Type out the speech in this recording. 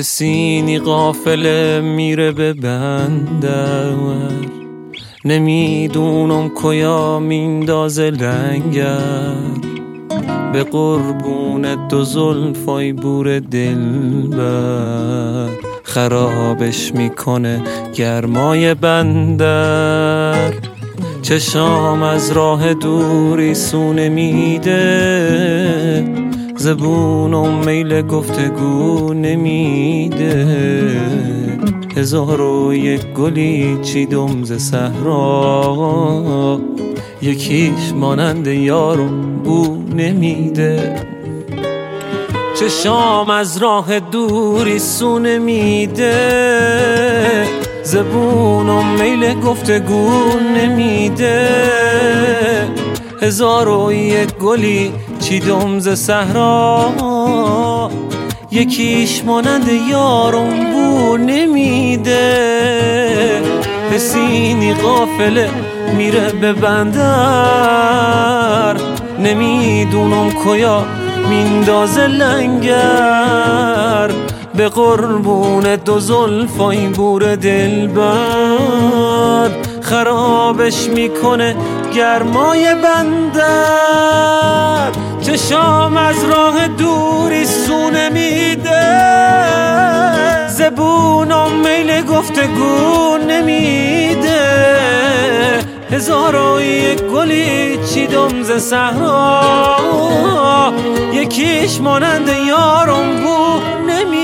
سینی قافله میره به بندر، نمیدونم کجا میندازه لنگر. به قربون دو زلفای بور دلبر، خرابش میکنه گرمای بندر. چشام از راه دوری سونه میده، زبونم میل گفتگو نمیده. 1001 گلی چیدم ز صحرا، یکیش مانند یارم بو نمیده. چشام از راه دوری سونه میده، زبونم میل گفتگو نمیده. 1001 گلی چیدم ز صحرا، یکیش مانند یارم بو نمیده. سینی قافله میره به بندر، نمیدونم کجا میندازه لنگر. به قربون دو زلفای بور دلبر، خرابش میکنه گرمای بندر. چشام از راه دوری سونه میده، زبونم میل گفتگو نمیده. 1001 گلی چیدم ز صحرا، یکیش مانند یارم بو نمیده.